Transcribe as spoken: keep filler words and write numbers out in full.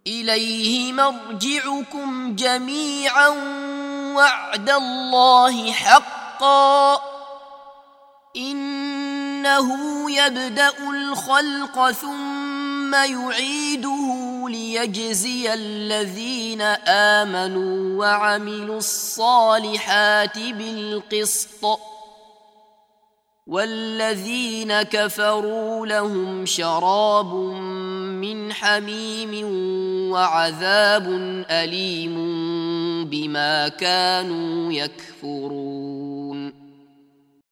إليه مرجعكم جميعا وعد الله حقا إنه يبدأ الخلق ثم يعيده ليجزي الذين آمنوا وعملوا الصالحات بالقسط والذين كفروا لهم شراب من حميم وعذاب أليم بما كانوا يكفرون.